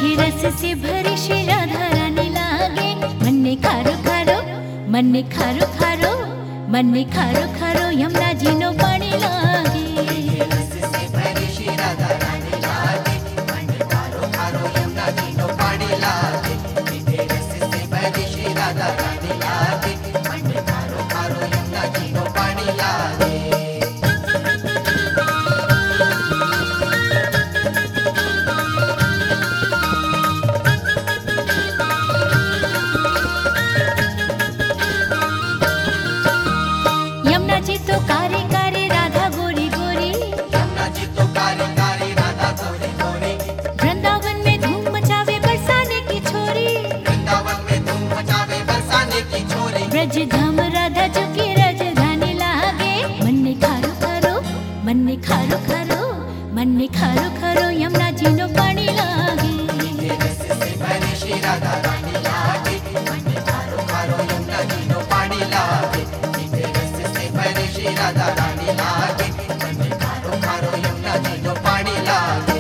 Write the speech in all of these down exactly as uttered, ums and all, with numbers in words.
मीठे रस से भरी श्री राधा रानी लागे। मन ने खारो खारो मन ने खारो खारो मन ने खारो खारो यमुना जी नो पानी लागे। मीठे रस से भरी श्री राधा रानी लागे। मन ने खारो खारो यमुना जी नो पानी लागे। मीठे रस से भरी श्री राधा रानी लागे। मन ने खारो खारो यमुना जी नो पानी लागे। यमुना जी तो कारे कारे राधा गोरी गोरी। यमुना जी तो कारे कारे राधा गोरी गोरी। वृंदावन में धूम मचावे बरसाने की छोरी। वृंदावन में धूम मचावे बरसाने की छोरी। ब्रज धाम राधा जो की राजधानी लागे। मन ने खारो खारो मन ने खारो खारो मन ने खारो खारो यमुना जी नो पानी लागे। मीठे रस से भरी श्री राधा रानी लागे। मन ने खारो खारो यमुना जी नो पानी लागे। मीठे रस से भरी श्री राधा रानी लागे। मन ने खारो खारो यमुना जी नो पानी लागे।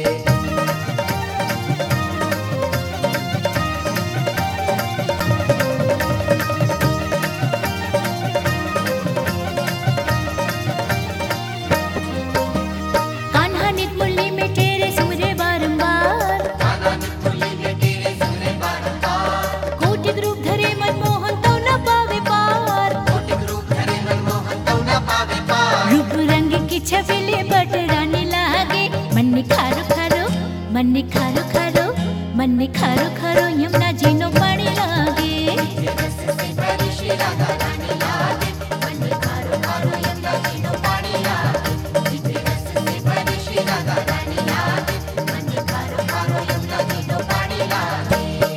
कान्हा नित मुरली में तेरे सुमरे बारंबार। कान्हा नित मुरली में तेरे सुमरे बारंबार। कोटि रूप धरे मनमोहन तो न पावे पार। कोटि रूप धरे मनमोहन तो न पावे पार। रूप रंग की छबिले बट रानी लागे। मन ने खारो खारो मन ने खारो खारो मन ने खारो खारो यमुना जी नो पानी लागे। मीठे रस से भरी श्री राधा रानी लागे। मन ने खारो खारो यमुना जी नो पानी लागे। मीठे रस से भरी श्री राधा रानी लागे। मन ने खारो खारो यमुना जी नो पानी लागे।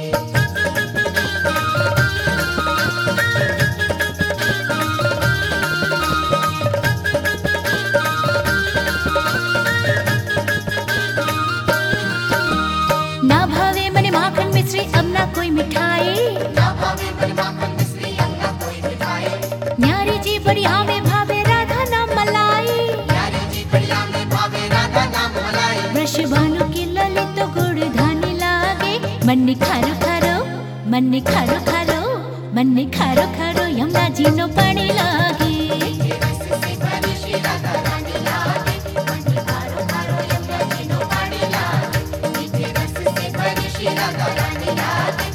ना भावे मने माखन मिश्री अब ना कोई मिठाई। ना भावे मन माखन मिश्री अब ना कोई मिठाई। न्यारी जी बढ़िया में भावे राधा नाम मलाई। प्यारी जी बढ़िया में भावे राधा नाम मलाई। वृष भानु की ललित गुड़ धानी लागे। मन ने खारो खारो मन ने खारो खारो मन ने खारो खारो यमुना जी नो पानी लागे। मीठे रस से भरी श्री राधा रानी लागे। मन ने खारो खारो यमुना जी नो पानी लागे। मीठे रस से भरी श्री राधा रानी लागे।